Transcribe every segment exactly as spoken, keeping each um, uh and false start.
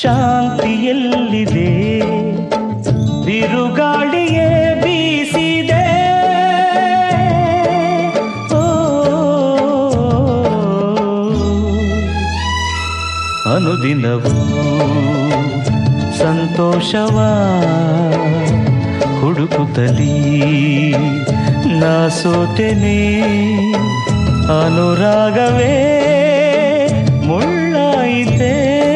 ಶಾಂತಿಯಲ್ಲಿದೆ, ಬಿರುಗಾಳಿಯೇ ಬೀಸಿದೆ. ಓ ಅನುದಿನವೂ ಸಂತೋಷವ ಹುಡುಕುತ್ತಲೀ ನಾ ಸೋತೆನೆ. ಅನುರಾಗವೇ ಮುಳ್ಳಾಯಿತೆ.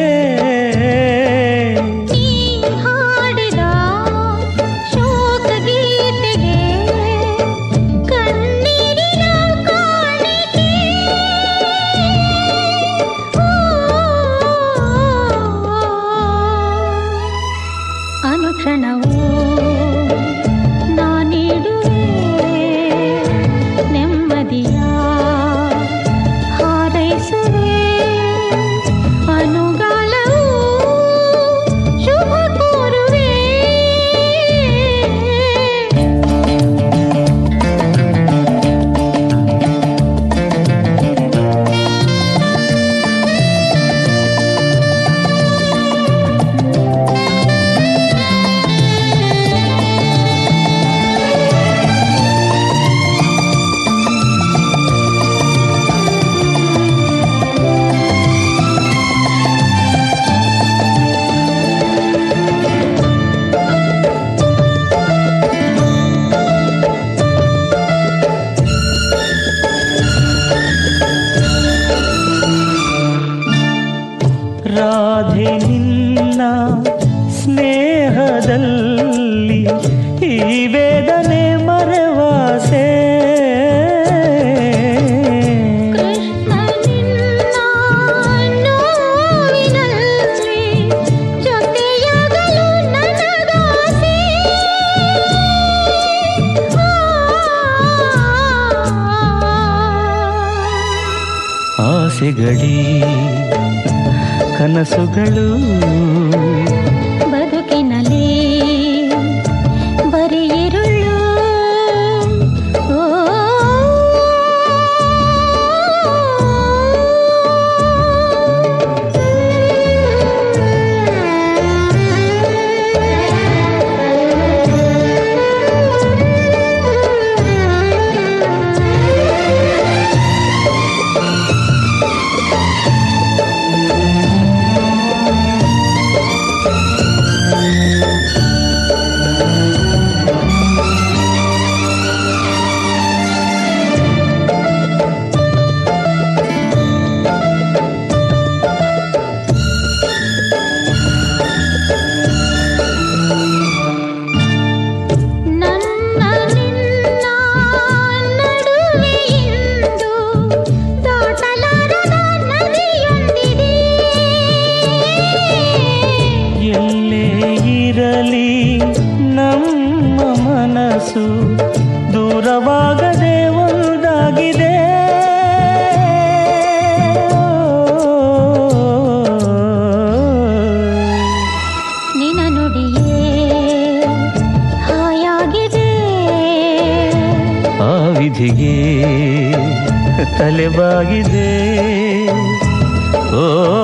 ಅನುಕ್ಷಣವೂ ನಾನಿಡುವೆ ನೆಮ್ಮದಿಯ ಹಾರೈಸುವೆ. ಅನುಗಾಲವೂ ಶುಭ ಕೋರುವೆ. ರಾಧೆ ನಿನ್ನ ಸ್ನೇಹದಲ್ಲಿ ಈ ವೇದನೆ ಮರೆವಾಸೆ. ಕೃಷ್ಣ ನಿನ್ನ ನೋವಿನಲ್ಲಿ ಜೊತೆಯಾಗಲು ನನಗಾಸೆ. ಆಸೆಗಳೇ ಕನಸುಗಳು ಬದುಕಿನಲ್ಲಿ ಬರೀ ಇರುಳು. ಓ ನಮ್ಮ ಮನಸ್ಸು ದೂರವಾಗದೆ ಒಂದಾಗಿದೆ. ನಿನ್ನ ನುಡಿಯೇ ಹಾಯಾಗಿದೆ. ಆ ವಿಧಿಗೆ ತಲೆಬಾಗಿದೆ. ಓ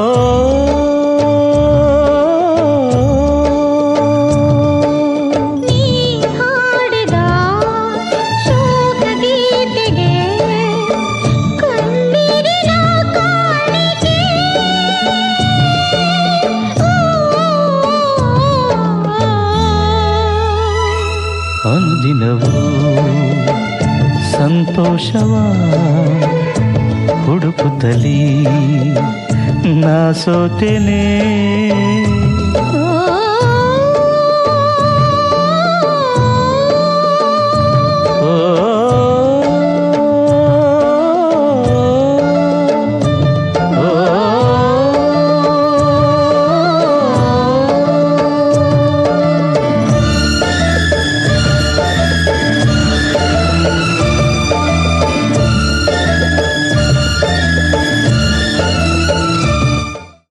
ಅನುದಿನವೂ ಸಂತೋಷವ ಹುಡುಕುತ್ತಲೀ ನಾ ಸೋತೆನೆ.